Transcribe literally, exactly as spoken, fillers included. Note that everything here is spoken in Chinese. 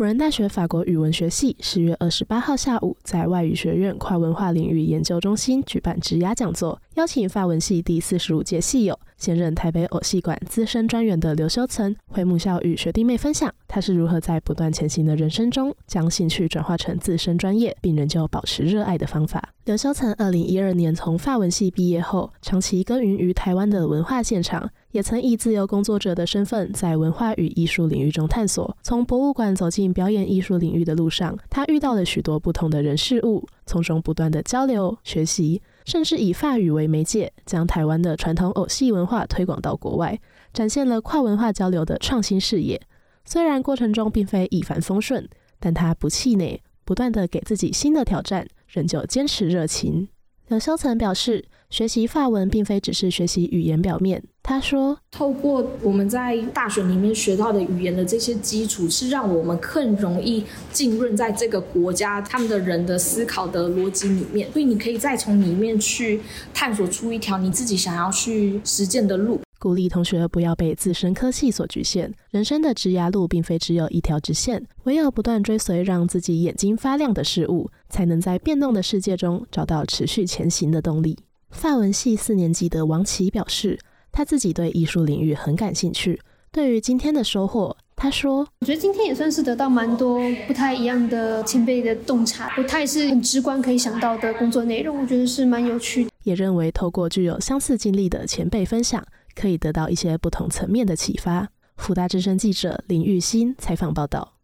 辅仁大学法国语文学系十月二十八号下午在外语学院跨文化领域研究中心举办职涯讲座，邀请法文系第四十五届系友、现任台北偶戏馆资深专员的刘修岑回母校与学弟妹分享他是如何在不断前行的人生中将兴趣转化成自身专业，并仍旧保持热爱的方法。刘修岑二零一二年从法文系毕业后，长期耕耘于台湾的文化现场，也曾以自由工作者的身份在文化与艺术领域中探索。从博物馆走进表演艺术领域的路上，他遇到了许多不同的人事物，从中不断的交流学习，甚至以法语为媒介，将台湾的传统偶戏文化推广到国外，展现了跨文化交流的创新视野。虽然过程中并非一帆风顺，但他不气馁，不断的给自己新的挑战，仍旧坚持热情。刘修岑表示，学习法文并非只是学习语言表面。他说， 透过我们在大学里面学到的语言的这些基础，是让我们更容易浸润在这个国家他们的人的思考的逻辑里面，所以你可以再从里面去探索出一条你自己想要去实践的路。 鼓励同学不要被自身科系所局限，人生的职涯路并非只有一条直线，唯有不断追随让自己眼睛发亮的事物，才能在变动的世界中找到持续前行的动力。法文系四年级的王琦表示，他自己对艺术领域很感兴趣。对于今天的收获，他说， 我觉得今天也算是得到蛮多不太一样的前辈的洞察，不太是很直观可以想到的工作内容，我觉得是蛮有趣的。 也认为透过具有相似经历的前辈分享，可以得到一些不同层面的启发。辅大之声记者林玉欣采访报道。